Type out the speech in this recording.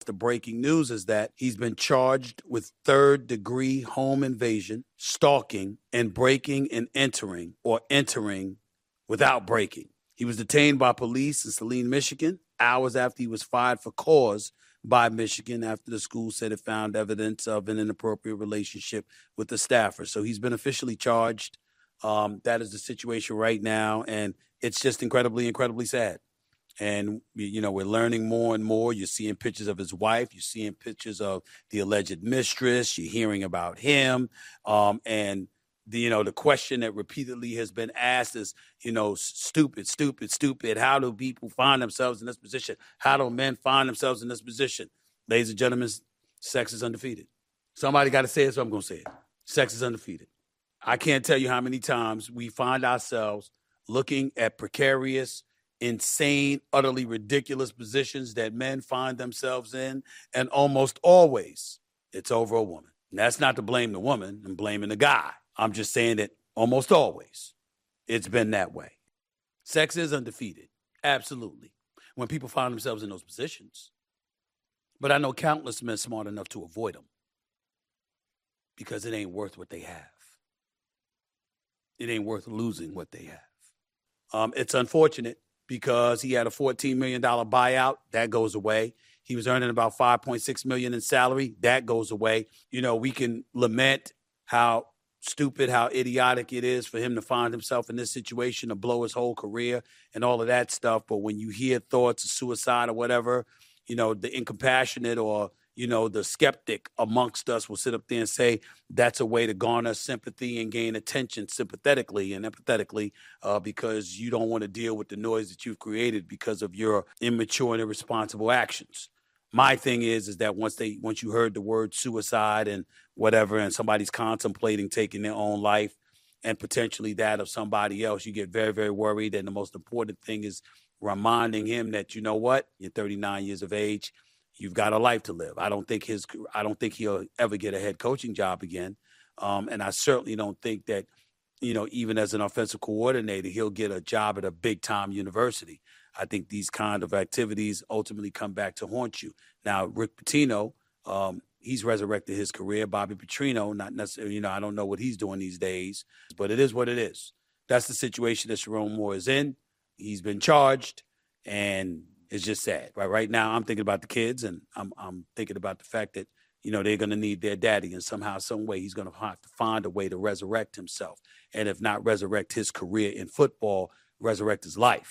the breaking news is that he's been charged with third-degree home invasion, stalking, and breaking and entering, or entering without breaking. He was detained by police in Saline, Michigan, hours after he was fired for cause by Michigan after the school said it found evidence of an inappropriate relationship with the staffer. So he's been officially charged. That is the situation right now, and it's just incredibly, incredibly sad. And, we're learning more and more. You're seeing pictures of his wife. You're seeing pictures of the alleged mistress. You're hearing about him. And the question that repeatedly has been asked is, stupid, stupid, stupid. How do people find themselves in this position? How do men find themselves in this position? Ladies and gentlemen, sex is undefeated. Somebody got to say it, so I'm going to say it. Sex is undefeated. I can't tell you how many times we find ourselves looking at precarious, insane, utterly ridiculous positions that men find themselves in, and almost always it's over a woman. And that's not to blame the woman and blaming the guy. I'm just saying that almost always it's been that way. Sex is undefeated, absolutely, when people find themselves in those positions. But I know countless men smart enough to avoid them because it ain't worth what they have. It ain't worth losing what they have. It's unfortunate because he had a $14 million buyout. That goes away. He was earning about $5.6 million in salary. That goes away. We can lament how stupid, how idiotic it is for him to find himself in this situation, to blow his whole career and all of that stuff. But when you hear thoughts of suicide or whatever, the incompassionate or the skeptic amongst us will sit up there and say that's a way to garner sympathy and gain attention sympathetically and empathetically because you don't want to deal with the noise that you've created because of your immature and irresponsible actions. My thing is that once you heard the word suicide and whatever, and somebody's contemplating taking their own life and potentially that of somebody else, you get very, very worried. And the most important thing is reminding him that, you're 39 years of age. You've got a life to live. I don't think he'll ever get a head coaching job again. And I certainly don't think that, even as an offensive coordinator, he'll get a job at a big time university. I think these kind of activities ultimately come back to haunt you. Now, Rick Pitino, he's resurrected his career. Bobby Petrino, not necessarily, I don't know what he's doing these days, but it is what it is. That's the situation that Sherrone Moore is in. He's been charged, and it's just sad. Right now, I'm thinking about the kids, and I'm thinking about the fact that, they're going to need their daddy, and somehow, some way, he's going to have to find a way to resurrect himself. And if not resurrect his career in football, resurrect his life.